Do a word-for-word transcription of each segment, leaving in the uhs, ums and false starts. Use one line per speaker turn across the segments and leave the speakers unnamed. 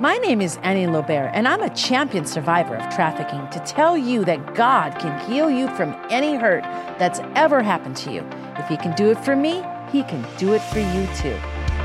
My name is Annie Lobert, and I'm a champion survivor of trafficking to tell you that God can heal you from any hurt that's ever happened to you. If He can do it for me, He can do it for you too.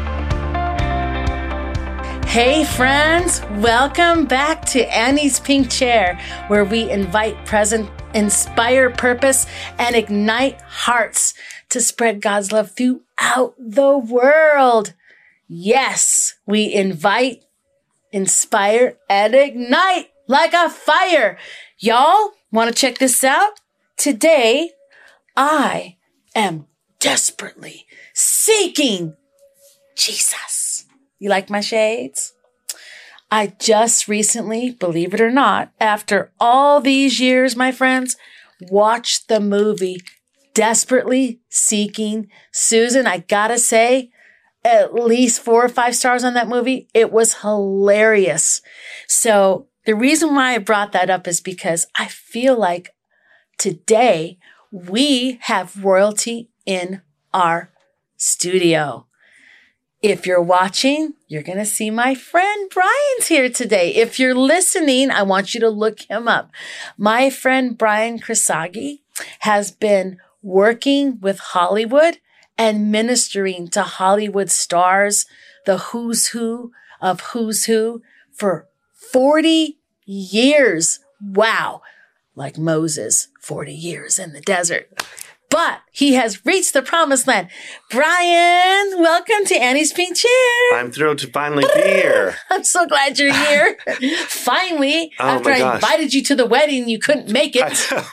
Hey friends, welcome back to Annie's Pink Chair, where we invite present, inspire purpose, and ignite hearts to spread God's love throughout the world. Yes, we invite, inspire, and ignite like a fire. Y'all want to check this out? Today, I am desperately seeking Jesus. You like my shades? I just recently, believe it or not, after all these years, my friends, watched the movie Desperately Seeking Susan. I gotta say, at least four or five stars on that movie. It was hilarious. So the reason why I brought that up is because I feel like today we have royalty in our studio. If you're watching, you're going to see my friend Brian's here today. If you're listening, I want you to look him up. My friend Brian Krasagi has been working with Hollywood and ministering to Hollywood stars, the who's who of who's who, for forty years. Wow. Like Moses, forty years in the desert. But he has reached the promised land. Brian, welcome to Annie's Pink Chair.
I'm thrilled to finally be here.
I'm so glad you're here. Finally,
oh
after I invited you to the wedding, you couldn't make it.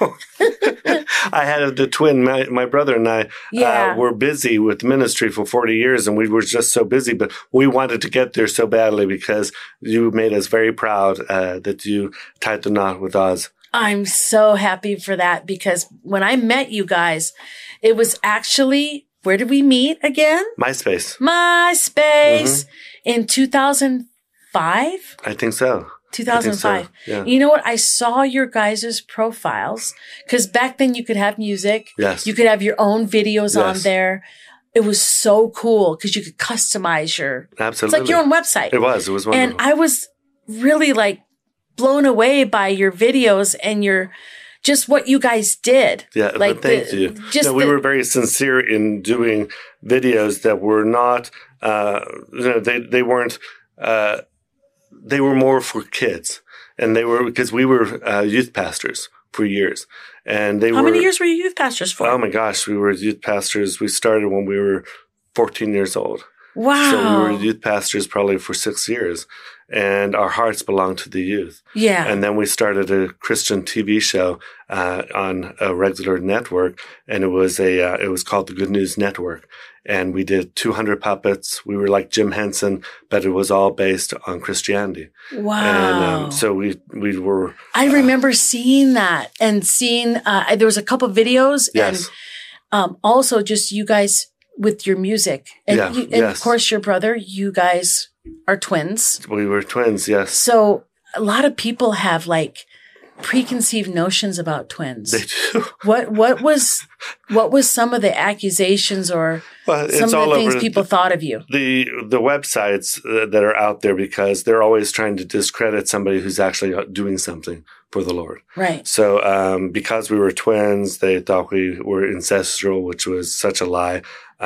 I, I had a twin. My, my brother and I yeah. uh, were busy with ministry for forty years, and we were just so busy. But we wanted to get there so badly because you made us very proud uh, that you tied the knot with Oz.
I'm so happy for that because when I met you guys, it was actually, where did we meet again?
MySpace.
MySpace mm-hmm. in two thousand five?
I think so.
two thousand five.
I think so. Yeah.
You know what? I saw your guys' profiles because back then you could have music.
Yes.
You could have your own videos
yes.
on there. It was so cool because you could customize your,
Absolutely.
It's like your own website.
It was. It was wonderful.
And I was really like, blown away by your videos and your just what you guys did.
Yeah,
like
thank
the,
you.
Just
no, we
the,
were very sincere in doing videos that were not, uh, you know, they they weren't, uh, they were more for kids, and they were because we were uh, youth pastors for years, and they
How
were.
How many years were you youth pastors for?
Oh my gosh, we were youth pastors. We started when we were fourteen years old.
Wow.
So we were youth pastors probably for six years. And our hearts belonged to the youth.
Yeah.
And then we started a Christian T V show uh, on a regular network, and it was a uh, it was called the Good News Network. And we did two hundred puppets. We were like Jim Henson, but it was all based on Christianity.
Wow.
And um, so we we were.
I remember uh, seeing that and seeing uh, there was a couple of videos,
yes.
and um, also just you guys with your music, and,
yeah,
you, and
yes.
of course your brother. You guys are twins.
We were twins, yes.
So a lot of people have like preconceived notions about twins.
They do.
What what was what was some of the accusations or
well,
some
it's
of
all
the things
over
people
the,
thought of you?
The the websites that are out there because they're always trying to discredit somebody who's actually doing something for the Lord.
Right.
So um, because we were twins, they thought we were ancestral, which was such a lie.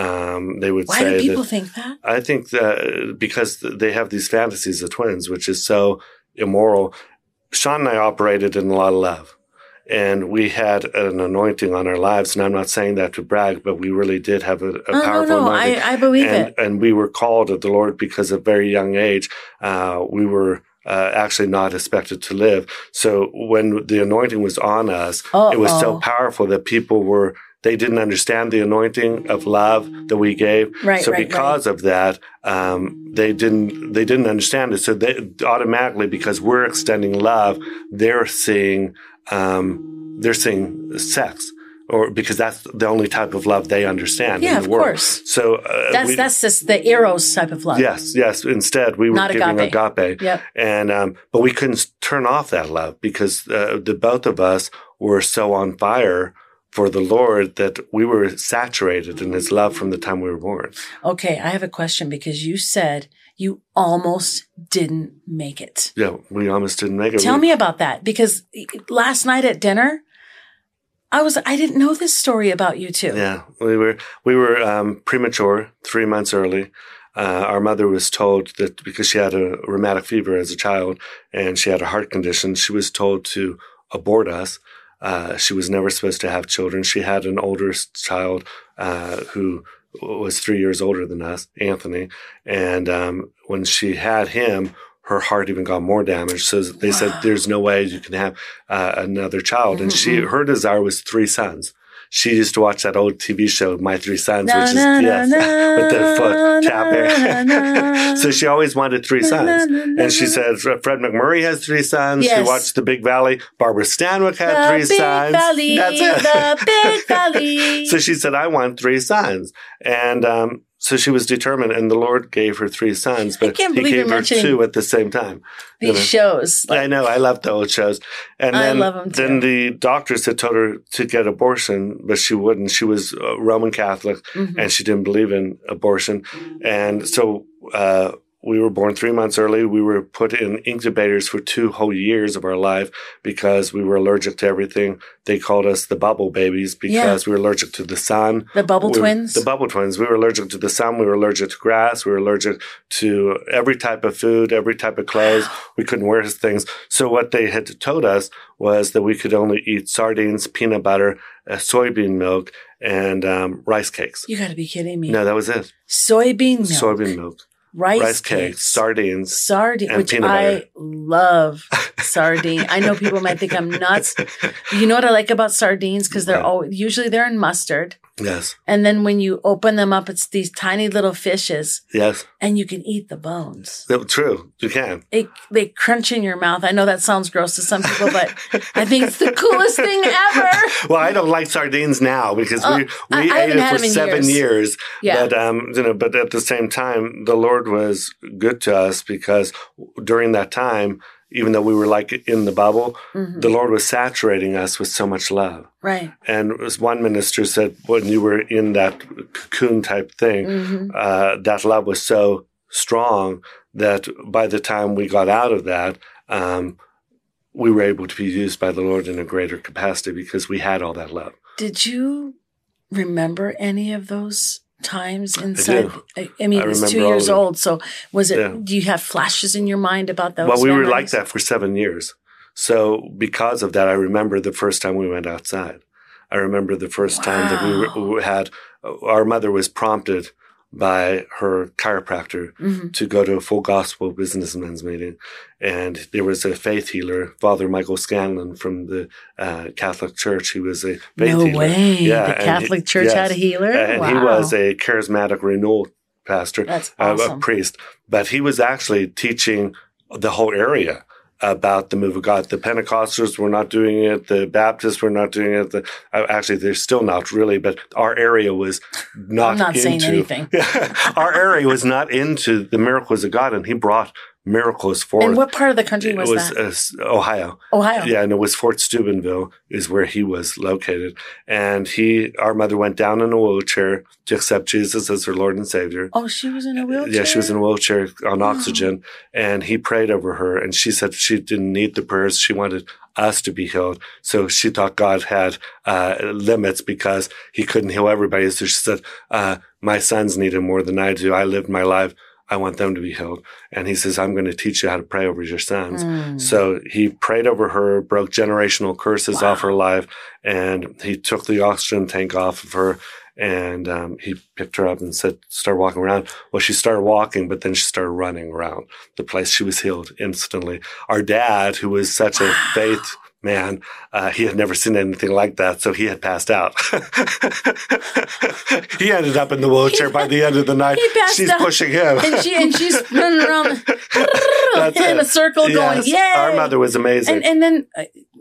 Um, they would
Why
say
do people
that,
think that?
I think that because they have these fantasies of twins, which is so immoral. Sean and I operated in a lot of love, and we had an anointing on our lives. And I'm not saying that to brag, but we really did have a, a
oh,
powerful
no, no.
anointing.
I, I believe
and,
it.
And we were called of the Lord because at a very young age, uh, we were uh, actually not expected to live. So when the anointing was on us, Uh-oh. it was so powerful that people were They didn't understand the anointing of love that we gave.
Right,
so
right,
because
right.
of that, um, they didn't they didn't understand it. So they automatically, because we're extending love, they're seeing um, they're seeing sex. Or because that's the only type of love they understand.
Yeah,
in the
of
world.
course.
So uh,
that's
we,
that's just the eros type of love.
Yes, yes. Instead, we were
Not
giving
agape.
agape.
Yep.
And um, but we couldn't turn off that love because uh, the both of us were so on fire for the Lord that we were saturated in His love from the time we were born.
Okay, I have a question because you said you almost didn't make it.
Yeah, we almost didn't make it.
Tell
we,
me about that, because last night at dinner, I was I didn't know this story about you two.
Yeah, we were we were um, premature, three months early. Uh, our mother was told that because she had a rheumatic fever as a child and she had a heart condition, she was told to abort us. Uh, she was never supposed to have children. She had an older child uh, who was three years older than us, Anthony. And um, when she had him, her heart even got more damaged. So they wow. said, there's no way you can have uh, another child. Mm-hmm. And she, her desire was three sons. She used to watch that old T V show, My Three Sons, na, which is, na, yes, na, with the foot tapping. So she always wanted three sons. Na, na, and she said, Fred McMurray has three sons. Yes. She watched The Big Valley. Barbara Stanwyck had the three big sons.
Valley,
That's it.
The Big Valley.
So she said, I want three sons. And, um, so she was determined, and the Lord gave her three sons, but he gave her two at the same time.
These you know? shows.
Like, I know. I love the old shows. And
I
then,
love them too.
Then the doctors had told her to get abortion, but she wouldn't. She was a Roman Catholic, mm-hmm. and she didn't believe in abortion. And so uh, we were born three months early. We were put in incubators for two whole years of our life because we were allergic to everything. They called us the bubble babies because yeah. we were allergic to the sun.
The bubble
we,
twins?
The bubble twins. We were allergic to the sun. We were allergic to grass. We were allergic to every type of food, every type of clothes. We couldn't wear things. So what they had told us was that we could only eat sardines, peanut butter, uh, soybean milk, and um, rice cakes.
You got to be kidding me.
No, that was it.
Soybean milk.
Soybean milk.
Rice,
rice
cakes,
cakes, sardines,
sardine,
and
which
peanut
I
butter.
love. Sardine. I know people might think I'm nuts. You know what I like about sardines? Because they're all, usually they're in mustard.
Yes.
And then when you open them up, it's these tiny little fishes.
Yes.
And you can eat the bones.
No, true. You can.
It, they crunch in your mouth. I know that sounds gross to some people, but I think it's the coolest thing ever.
Well, I don't like sardines now because
uh,
we, we
I,
ate
I
it for seven years. years.
Yeah.
But, um, you know, but at the same time, the Lord was good to us because during that time, even though we were like in the bubble, mm-hmm. the Lord was saturating us with so much love.
Right.
And as one minister said, when you were in that cocoon type thing, mm-hmm. uh, that love was so strong that by the time we got out of that, um, we were able to be used by the Lord in a greater capacity because we had all that love.
Did you remember any of those times inside? I, I mean, I it was two years old. So was it, yeah. do you have flashes in your mind about those?
Well, we
memories?
were like that for seven years. So because of that, I remember the first time we went outside. I remember the first wow. time that we, were, we had, our mother was prompted by her chiropractor mm-hmm. to go to a full gospel businessmen's meeting. And there was a faith healer, Father Michael Scanlon from the uh, Catholic Church. He was a faith
no
healer.
No way. Yeah, the Catholic he, Church yes. had a healer?
And
wow.
he was a charismatic renewal pastor,
That's awesome.
uh, a priest. But he was actually teaching the whole area about the move of God. The Pentecostals were not doing it. The Baptists were not doing it. The, uh, actually, they're still not really, but our area was not,
I'm not
into,
saying anything.
Our area was not into the miracles of God, and he brought miracles forth.
And what part of the country was,
it was
that?
Uh, Ohio.
Ohio.
Yeah, and it was Fort Steubenville is where he was located. And he, our mother went down in a wheelchair to accept Jesus as her Lord and Savior.
Oh, she was in a wheelchair?
Yeah, she was in a wheelchair on oxygen. Oh. And he prayed over her, and she said she didn't need the prayers. She wanted us to be healed. So she thought God had uh, limits because he couldn't heal everybody. So she said, uh, my sons need him more than I do. I lived my life. I want them to be healed. And he says, I'm going to teach you how to pray over your sons. Mm. So he prayed over her, broke generational curses wow. off her life, and he took the oxygen tank off of her, and um, he picked her up and said, start walking around. Well, she started walking, but then she started running around the place. She was healed instantly. Our dad, who was such a faith man, uh, he had never seen anything like that, so he had passed out. He ended up in the wheelchair by the end of the night. She's out. pushing him.
And, she, and she's running around in a circle
yes.
going, yay!
Our mother was amazing.
And, and then,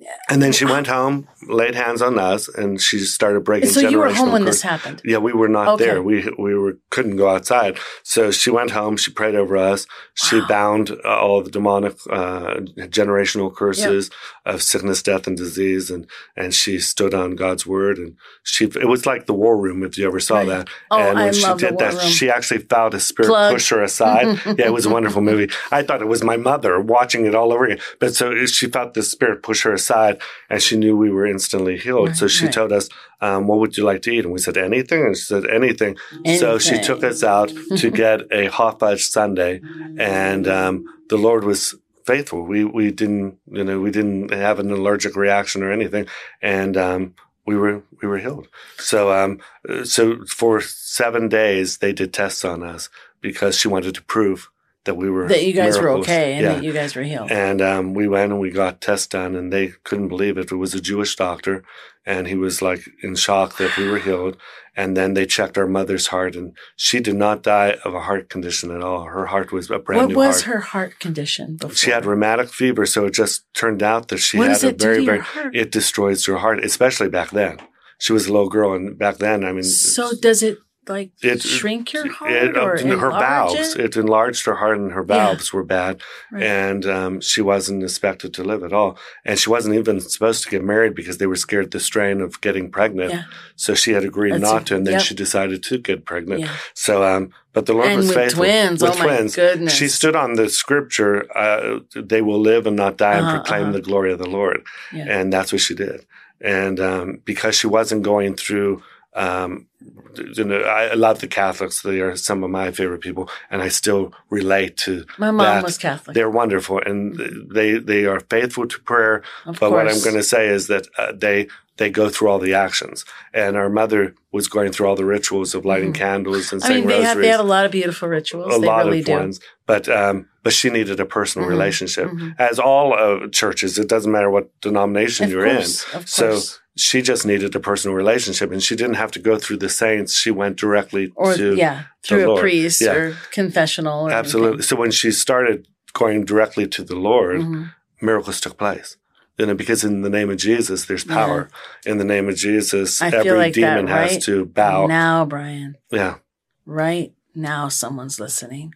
And then she went home, laid hands on us, and she started breaking.
So you were home when
curse.
this happened?
Yeah, we were not
okay.
there. We we were couldn't go outside. So she went home. She prayed over us. She wow. bound uh, all the demonic uh, generational curses yep. of sickness, death, and disease, and and she stood on God's word. And she it was like the war room if you ever saw right. that.
Oh,
and when
I
she
love
did
the war
that,
room.
she actually felt a spirit
Plug.
push her aside. Yeah, it was a wonderful movie. I thought it was my mother watching it all over again. But so she felt the spirit push her aside, and she knew we were instantly healed.
Right,
so she
right.
told us, um, what would you like to eat? And we said, anything. And she said, anything. anything. So she took us out to get a hot fudge sundae. And um, the Lord was faithful. We we didn't, you know, we didn't have an allergic reaction or anything. And um, we were we were healed. So um, so for seven days, they did tests on us because she wanted to prove that we were
that you guys
miracles.
were okay and
yeah.
that you guys were healed.
And um, we went and we got tests done, and they couldn't believe it. It was a Jewish doctor, and he was like in shock that we were healed. And then they checked our mother's heart, and she did not die of a heart condition at all. Her heart was a brand
what
new
heart. What was
heart.
her heart condition before?
She had rheumatic fever, so it just turned out that she
what
had
does
a
it
very,
do to
very.
your heart?
It destroys your heart, especially back then. She was a little girl, and back then, I mean.
So does it? Like
it,
shrink your heart
it,
or
her
enlarge
valves.
It?
It enlarged her heart, and her valves
yeah.
were bad.
Right.
And um, she wasn't expected to live at all. And she wasn't even supposed to get married because they were scared the strain of getting pregnant.
Yeah.
So she had agreed
That's
not
a,
to, and then
yep.
she decided to get pregnant.
Yeah.
So, um, but the Lord
and
was
with
faithful.
Twins,
with
oh
twins,
my goodness!
She stood on the scripture, uh, "They will live and not die,
uh-huh,
and proclaim
uh-huh.
the glory of the Lord."
Yeah.
And that's what she did. And um, because she wasn't going through. Um, you know, I love the Catholics. They are some of my favorite people, and I still relate to
my mom
that.
was Catholic.
They're wonderful, and they they are faithful to prayer.
Of
but
course.
what I'm going to say is that uh, they they go through all the actions. And our mother was going through all the rituals of lighting mm-hmm. candles and
I
saying
mean, they
rosaries.
have, they have a lot of beautiful rituals.
A
they
lot
really
of
do.
ones. But um, but she needed a personal
mm-hmm.
relationship.
Mm-hmm.
As all uh, churches, it doesn't matter what denomination
of
you're
course,
in.
Of
so
course.
She just needed a personal relationship, and she didn't have to go through the saints. She went directly
or,
to
yeah, through
the
a
Lord.
priest
yeah.
or confessional. Or
Absolutely.
anything.
So when she started going directly to the Lord,
mm-hmm.
miracles took place. You know, because in the name of Jesus, there's power. Yeah. In the name of Jesus,
I
every
feel like
demon
that right
has to bow.
Now, Brian.
Yeah.
Right now, someone's listening,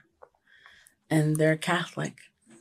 and they're Catholic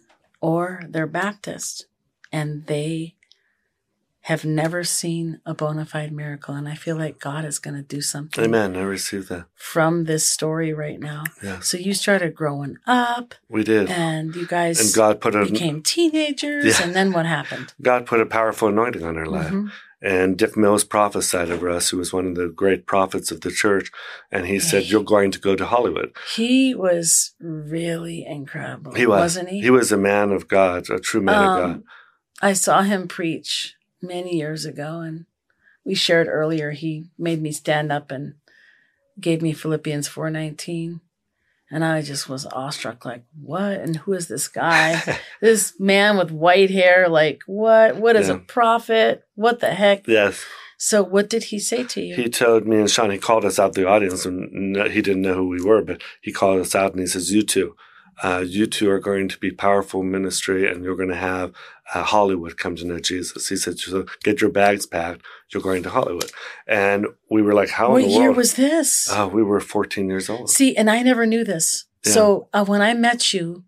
or they're Baptist, and they have never seen a bona fide miracle. And I feel like God is going to do something.
Amen. I receive that.
From this story right now.
Yeah.
So you started growing up.
We did.
And you guys
and God put a,
became teenagers. Yeah. And then what happened?
God put a powerful anointing on our life. Mm-hmm. And Dick Mills prophesied over us, who was one of the great prophets of the church. And he said, you're going to go to Hollywood.
He was really incredible.
He was.
Wasn't he?
He was a man of God, a true man um, of God.
I saw him preach many years ago, and we shared earlier, he made me stand up and gave me Philippians four nineteen. And I just was awestruck, like, what? And who is this guy? This man with white hair, like, what? What is yeah. a prophet? What the heck?
Yes.
So what did he say to you?
He told me and Sean, he called us out the audience, and he didn't know who we were, but he called us out and he says, you two, uh, you two are going to be powerful ministry, and you're going to have uh, Hollywood come to know Jesus. He said, so get your bags packed. You're going to Hollywood. And we were like, how
what
in the world?
What year was this?
Uh, we were fourteen years old.
See, and I never knew this.
Yeah.
So uh, when I met you,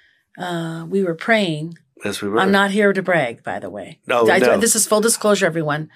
uh, we were praying.
Yes, we were.
I'm not here to brag, by the way.
No,
I,
no.
This is full disclosure, everyone.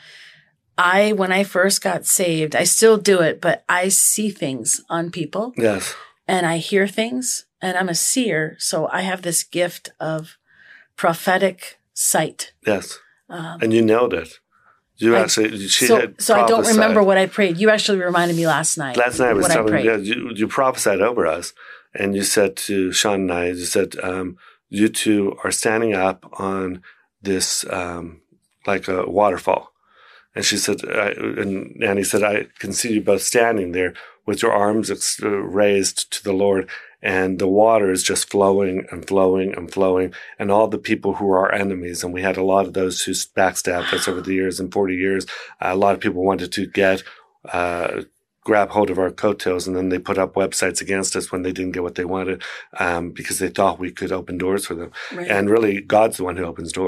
I, when I first got saved, I still do it, but I see things on people.
Yes.
And I hear things, and I'm a seer, so I have this gift of prophetic sight.
Yes.
Um,
and you nailed it. You
I,
actually, she
so,
had
So I don't
prophesied.
remember what I prayed. You actually reminded me last night.
Last night I was
what
telling
I
you, yeah, you, you prophesied over us, and you said to Sean and I, you said, um, you two are standing up on this, um, like a waterfall. And she said, I, and Annie said, I can see you both standing there with your arms ex- raised to the Lord, and the water is just flowing and flowing and flowing, and all the people who are our enemies, and we had a lot of those who backstabbed us over the years. In forty years, uh, a lot of people wanted to get, uh, grab hold of our coattails, and then they put up websites against us when they didn't get what they wanted, um, because they thought we could open doors for them.
Right.
And really, God's the one who opens doors.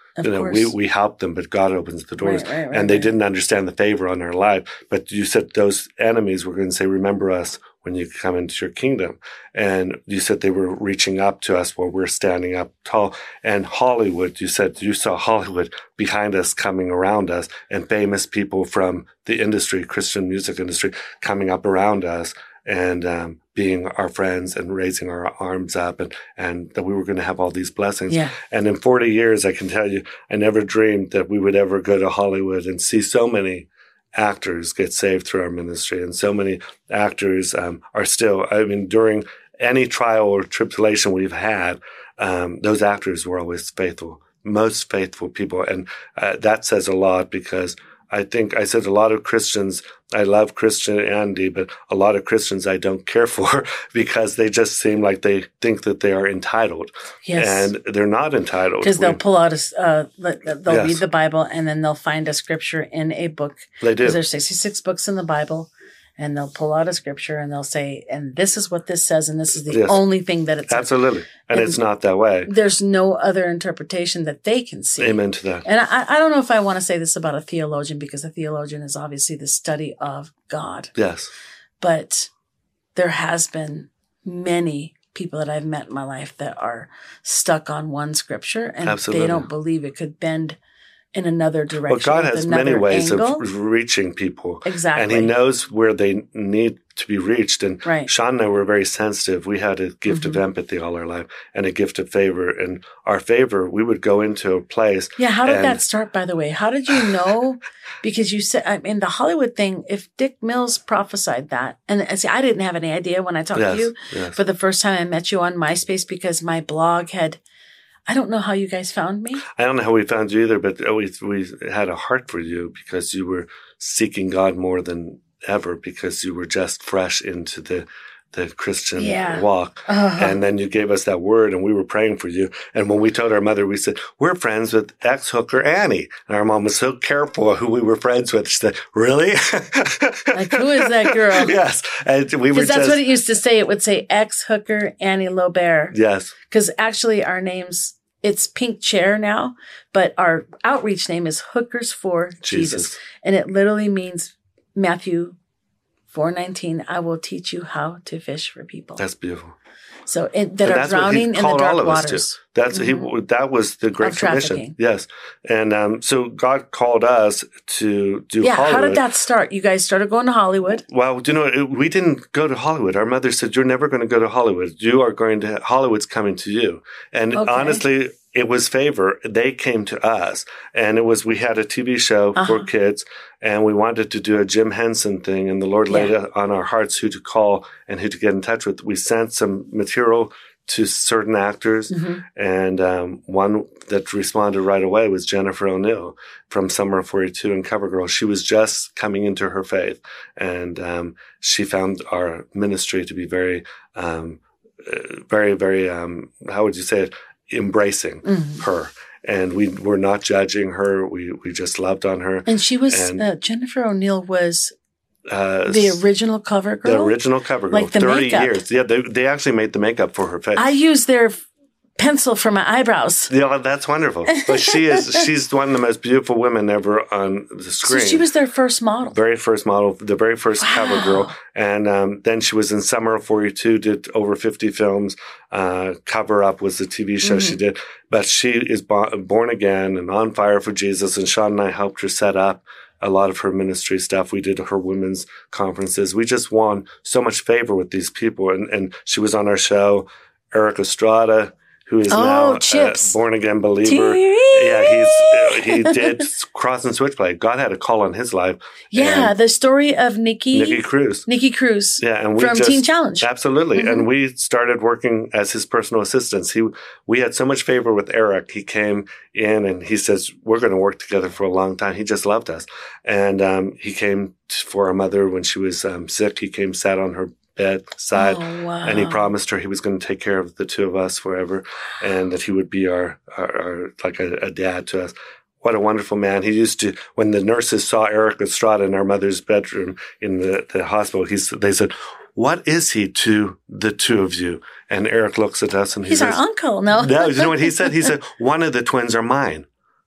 Of
you know,
course.
we, we help them, but God opens the doors.
Right, right, right,
and they
right.
didn't understand the favor on our life. But you said those enemies were going to say, remember us when you come into your kingdom. And you said they were reaching up to us while we're standing up tall. And Hollywood, you said you saw Hollywood behind us coming around us, and famous people from the industry, Christian music industry, coming up around us and um, being our friends and raising our arms up, and, and that we were going to have all these blessings.
Yeah.
And in forty years, I can tell you, I never dreamed that we would ever go to Hollywood and see so many actors get saved through our ministry. And so many actors um, are still, I mean, during any trial or tribulation we've had, um, those actors were always faithful, most faithful people. And uh, that says a lot, because I think I said a lot of Christians, I love Christianity, but a lot of Christians I don't care for, because they just seem like they think that they are entitled.
Yes.
And they're not entitled.
Because they'll pull out a, uh, they'll
Yes.
read the Bible, and then they'll find a scripture in a book.
They do.
Because there's sixty-six books in the Bible, and they'll pull out a scripture and they'll say, and this is what this says, and this is the
Yes.
only thing that it says.
Absolutely. And,
And
it's not that way.
There's no other interpretation that they can see.
Amen to that.
And I, I don't know if I want to say this about a theologian, because a theologian is obviously the study of God.
Yes.
But there has been many people that I've met in my life that are stuck on one scripture, and
Absolutely.
they don't believe it could bend in another direction.
Well, God has many ways
angle.
of reaching people.
Exactly.
And he knows where they need to be reached. And
Right.
Sean and I were very sensitive. We had a gift
Mm-hmm.
of empathy all our life and a gift of favor. And our favor, we would go into a place.
Yeah, how did
and-
that start, by the way? How did you know? Because you said, I mean, the Hollywood thing, if Dick Mills prophesied that, and see, I didn't have any idea when I talked
Yes,
to you
yes.
for the first time. I met you on MySpace because my blog had, I don't know how you guys found me.
I don't know how we found you either, but we, we had a heart for you because you were seeking God more than ever, because you were just fresh into the the Christian
Yeah.
walk.
Uh-huh.
And then you gave us that word, and we were praying for you. And when we told our mother, we said, we're friends with ex-hooker Annie. And our mom was so careful who we were friends with. She said, really?
Like, who is that girl?
Yes. And we were
Because that's
just,
what it used to say. It would say ex-hooker Annie Lobert.
yes.
Because actually our names, it's Pink Chair now, but our outreach name is Hookers for Jesus.
Jesus.
And it literally means Matthew four nineteen, I will teach you how to fish for people.
That's beautiful.
So it, that
And
are
that's what he
drowning in the
called
dark
all of us
waters.
to. That's he. That was the Great
Of
Commission.
trafficking.
Yes, and um, so God called us to do
Yeah,
Hollywood.
how did that start? You guys started going to Hollywood.
Well, you know, it- we didn't go to Hollywood. Our mother said, "You're never going to go to Hollywood. You are going to Hollywood's coming to you." And
Okay.
honestly, it was favor. They came to us, and it was we had a T V show
Uh-huh.
for kids, and we wanted to do a Jim Henson thing, and the Lord laid
Yeah.
it on our hearts who to call and who to get in touch with. We sent some material to certain actors,
Mm-hmm.
and um, one that responded right away was Jennifer O'Neill from Summer of forty-two and CoverGirl. She was just coming into her faith, and um, she found our ministry to be very, um, uh, very, very, um, how would you say it, embracing
Mhm.
her. And we were not judging her. We we just loved on her.
And she was,
And-
uh, Jennifer O'Neill was
Uh,
the original cover girl.
the original CoverGirl,
Like the
thirty
makeup.
years. Yeah, they they actually made the makeup for her face.
I used their f- pencil for my eyebrows.
Yeah, that's wonderful. But she is, she's one of the most beautiful women ever on the
So
screen.
she was their first model.
very first model, the very first
Wow.
cover girl. And um, then she was in Summer of forty-two, did over fifty films. Uh, Cover Up was the T V show she
Mm-hmm.
did. But she is bo- born again and on fire for Jesus. And Sean and I helped her set up a lot of her ministry stuff. We did her women's conferences. We just won so much favor with these people. And, and she was on our show, Eric Estrada, who is
Oh,
now a
Chips.
born again believer.
Teary.
Yeah, he's uh, he did Cross and Switchblade. God had a call on his life.
Yeah,
And
the story of Nikki.
Nikki Cruz.
Nikki Cruz.
Yeah, and we
from
just,
Teen Challenge.
Absolutely.
Mhm.
And we started working as his personal assistants. He, we had so much favor with Eric. He came in and he says, we're going to work together for a long time. He just loved us. And um, he came t- for our mother when she was um, sick. He came, sat on her bedside.
Oh, wow.
And he promised her he was going to take care of the two of us forever, and that he would be our, our, our like a, a dad to us. What a wonderful man. He used to, when the nurses saw Eric Estrada in our mother's bedroom in the, the hospital, he's, they said, what is he to the two of you? And Eric looks at us and he
He's
says,
our uncle, no?
no, you know what he said? He said, one of the twins are mine.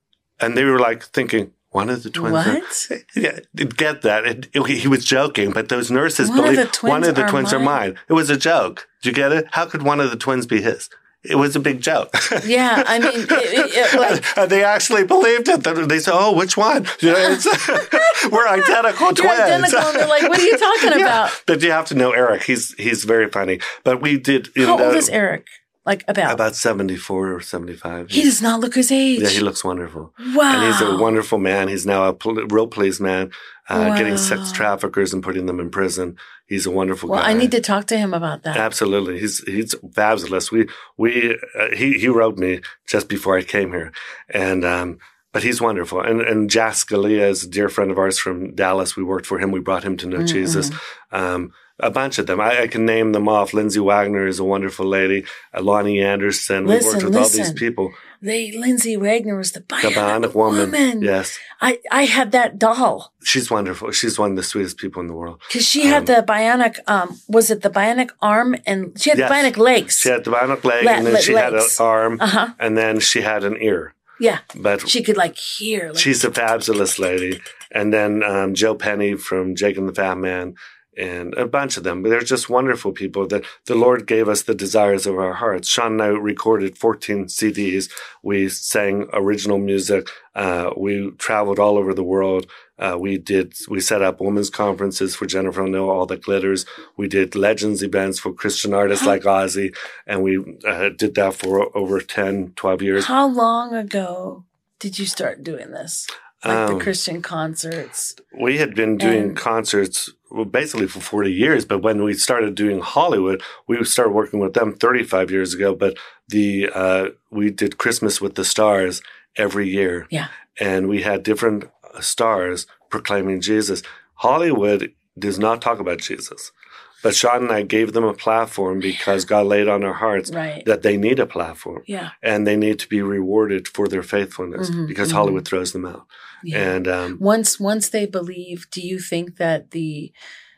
And they were like thinking, one of the twins.
What?
Are, yeah, get that. It, it, he was joking, but those nurses
one
believe
of the twins
one of the
are
twins
mine.
are mine. It was a joke. Do you get it? How could one of the twins be his? It was a big joke.
Yeah, I mean, it, it, it, like,
and they actually believed it. They said, "Oh, which one? You know, it's, we're identical
you're
twins."
identical. And they're like, "What are you talking
yeah.
about?"
But you have to know Eric. He's he's very funny. But we did. In
How
the,
old is Eric? Like about
about seventy-four or seventy-five.
He does not look his age.
Yeah, he looks wonderful.
Wow,
and he's a wonderful man. He's now a pol- real policeman, uh,
wow.
getting sex traffickers and putting them in prison. He's a wonderful
well,
guy.
I need to talk to him about that.
Absolutely, he's he's fabulous. We we uh, he he wrote me just before I came here, and um, but he's wonderful. And and Jack Scalia is a dear friend of ours from Dallas. We worked for him. We brought him to know mm-hmm. Jesus. Um, a bunch of them. I, I can name them off. Lindsay Wagner is a wonderful lady. Uh, Lonnie Anderson.
Listen,
we worked with
listen.
all these people.
They Lindsay Wagner was the bionic,
the bionic woman.
woman.
Yes,
I I had that doll.
She's wonderful. She's one of the sweetest people in the world.
Because she had um, the bionic. Um, was it the bionic arm? And she had yes. bionic legs.
She had the bionic leg,
Le-
and then
le-
she
legs.
had an arm,
uh-huh.
and then she had an ear.
Yeah,
but
she could like hear. Like,
she's a fabulous lady. And then um, Joe Penny from Jake and the Fat Man. And a bunch of them. They're just wonderful people that the Lord gave us the desires of our hearts. Sean and I recorded fourteen C Ds. We sang original music. Uh, we traveled all over the world. Uh, we did, we set up women's conferences for Jennifer O'Neill, All That Glitters. We did Legends events for Christian artists like Ozzy. And we uh, did that for over ten, twelve years.
How long ago did you start doing this? Like
um,
the Christian concerts?
We had been doing
and-
concerts well, basically for forty years. But when we started doing Hollywood, we started working with them thirty-five years ago. But the uh, we did Christmas with the Stars every year.
Yeah.
And we had different stars proclaiming Jesus. Hollywood does not talk about Jesus. But Sean and I gave them a platform because God laid on our hearts
right.
that they need a platform.
Yeah.
And they need to be rewarded for their faithfulness mm-hmm, because mm-hmm. Hollywood throws them out. Yeah. And um,
once once they believe, do you think that the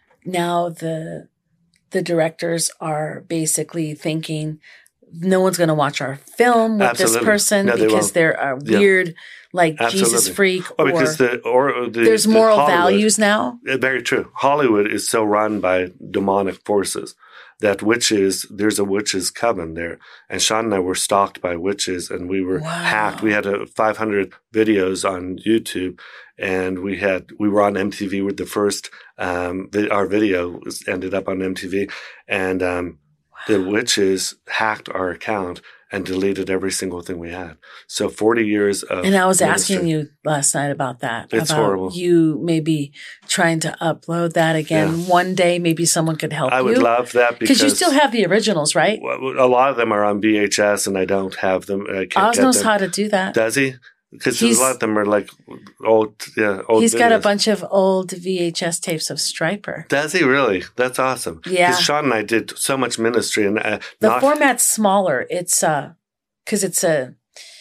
now the the directors are basically thinking no one's going to watch our film with
absolutely.
this person
no, they
because
won't.
they're a weird, yeah. like
absolutely.
Jesus freak,
well,
or,
because the, or the,
there's
the
moral
Hollywood,
values now?
Very true. Hollywood is so run by demonic forces that witches, there's a witches coven there. And Sean and I were stalked by witches and we were
wow.
hacked. We had a five hundred videos on YouTube and we had, we were on M T V with the first, um, the, our video was, ended up on M T V and, um, the witches hacked our account and deleted every single thing we had. So forty years of
And I was
ministry.
asking you last night about that.
It's
about
horrible.
You maybe trying to upload that again.
Yeah.
One day, maybe someone could help you.
I would
you.
love that because
you still have the originals, right?
A lot of them are on V H S and I don't have them. I can't
Oz
get
knows
them.
how to do that.
Does he? Because a lot of them are like old, yeah, old
He's
videos.
got a bunch of old V H S tapes of Stryper.
Does he really? That's awesome.
Yeah.
Because Sean and I did so much ministry. and uh,
The
not,
format's smaller. It's, uh, because it's a,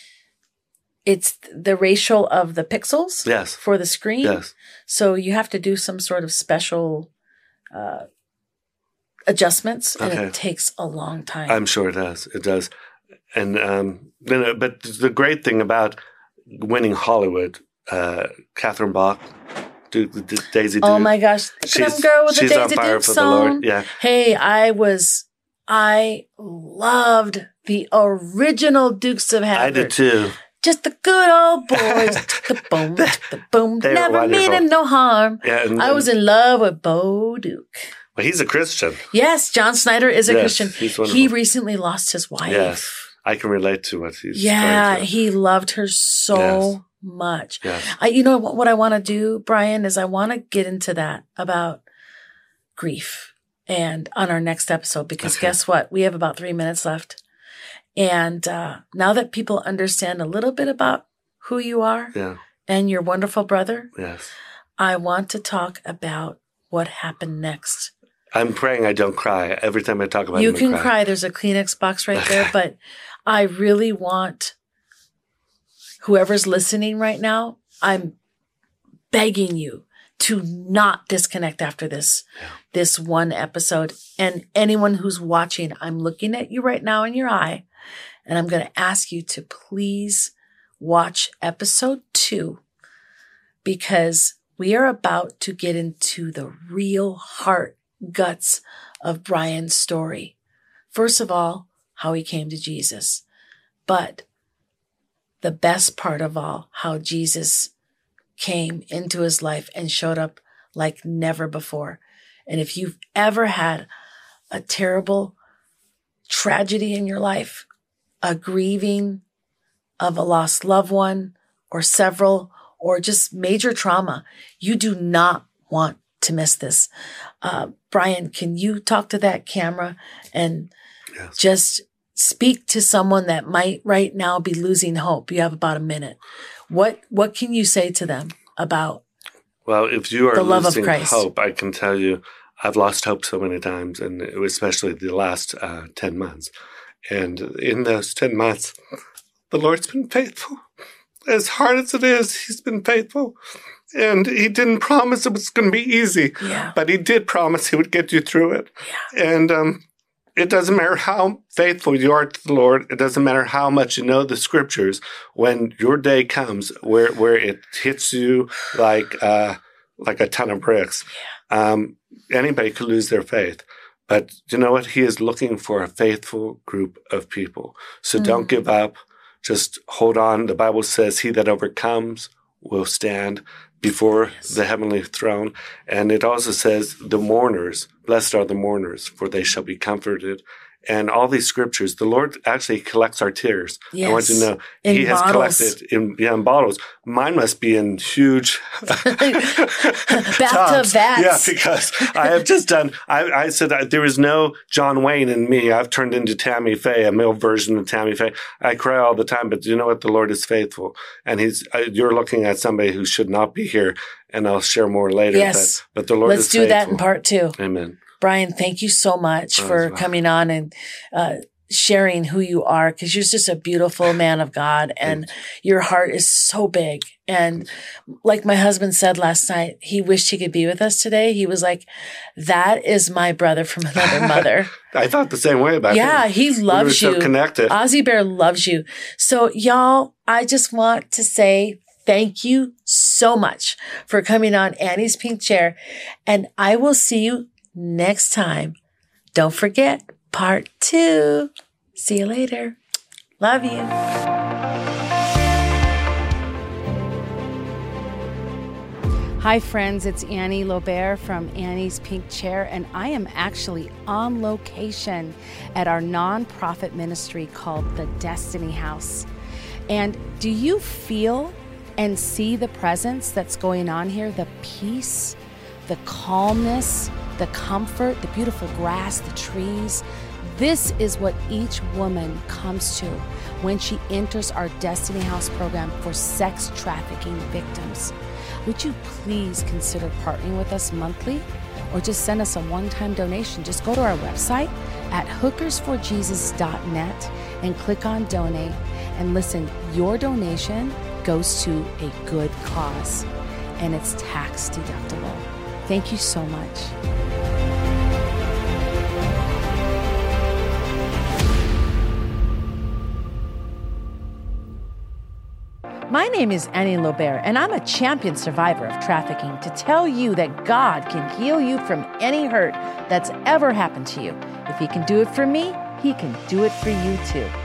it's the ratio of the pixels
yes.
for the screen.
Yes.
So you have to do some sort of special uh, adjustments, and
okay.
it takes a long time.
I'm sure it does. It does. And, um, you know, but the great thing about winning Hollywood, uh, Catherine Bach, Duke, Daisy Duke.
Oh my gosh. Come girl with the Daisy Duke song.
Yeah.
Hey, I was, I loved the original Dukes of Hazzard.
I did too.
Just the good old boys. the boom, the boom. Never meaning no harm.
Yeah, and,
I was in love with Bo Duke.
Well, he's a Christian.
Yes, John Snyder is a
yes,
Christian.
He's wonderful.
He recently lost his wife.
Yes. I can relate to what he's
Yeah, he loved her so
yes.
much.
Yes.
I, you know what, what I want to do, Brian, is I want to get into that about grief and on our next episode, because
okay.
guess what? We have about three minutes left. And uh, now that people understand a little bit about who you are
yeah.
and your wonderful brother,
yes.
I want to talk about what happened next.
I'm praying I don't cry. Every time I talk about
you
it,
can
cry.
cry. There's a Kleenex box right there, but I really want whoever's listening right now, I'm begging you to not disconnect after this,
yeah.
this one episode. And anyone who's watching, I'm looking at you right now in your eye, and I'm going to ask you to please watch episode two, because we are about to get into the real heart, guts of Brian's story. First of all, how he came to Jesus, but the best part of all, how Jesus came into his life and showed up like never before. And if you've ever had a terrible tragedy in your life, a grieving of a lost loved one or several, or just major trauma, you do not want to miss this. Uh, Brian, can you talk to that camera and yes. just speak to someone that might right now be losing hope? You have about a minute. What what can you say to them about
Well, if you are
the love
losing
of Christ?
Hope, I can tell you I've lost hope so many times, and especially the last uh, ten months. And in those ten months, the Lord's been faithful. As hard as it is, he's been faithful. And he didn't promise it was going to be easy,
yeah.
but he did promise he would get you through it.
Yeah.
And um, it doesn't matter how faithful you are to the Lord. It doesn't matter how much you know the scriptures. When your day comes where, where it hits you like, uh, like a ton of bricks, yeah. um, anybody could lose their faith. But you know what? He is looking for a faithful group of people. So mm. don't give up. Just hold on. The Bible says he that overcomes will stand before yes. the heavenly throne. And it also says the mourners, blessed are the mourners, for they shall be comforted. And all these scriptures, the Lord actually collects our tears.
Yes.
I want you to know
in
he has
bottles.
collected in, yeah, in bottles. Mine must be in huge
bathtub vats.
Yeah, because I have just done, I, I said uh, there is no John Wayne in me. I've turned into Tammy Faye, a male version of Tammy Faye. I cry all the time, but you know what? The Lord is faithful. And he's, uh, you're looking at somebody who should not be here, and I'll share more later.
Yes.
But, but the Lord
Let's
is
do
faithful.
that in part two.
Amen.
Brian, thank you so much oh, for coming on and uh, sharing who you are, because you're just a beautiful man of God, and your heart is so big. And like my husband said last night, he wished he could be with us today. He was like, that is my brother from another mother.
I thought the same way about
yeah, him. Yeah, he loves
we were
you.
So connected.
Ozzy Bear loves you. So y'all, I just want to say thank you so much for coming on Annie's Pink Chair, and I will see you next time. Don't forget part two. See you later. Love you. Hi, friends. It's Annie Lobert from Annie's Pink Chair, and I am actually on location at our nonprofit ministry called the Destiny House. And do you feel and see the presence that's going on here? The peace, the calmness, the comfort, the beautiful grass, the trees. This is what each woman comes to when she enters our Destiny House program for sex trafficking victims. Would you please consider partnering with us monthly, or just send us a one-time donation? Just go to our website at hookers for jesus dot net and click on donate. And listen, your donation goes to a good cause, and it's tax deductible. Thank you so much. My name is Annie Lobert, and I'm a champion survivor of trafficking, to tell you that God can heal you from any hurt that's ever happened to you. If he can do it for me, he can do it for you too.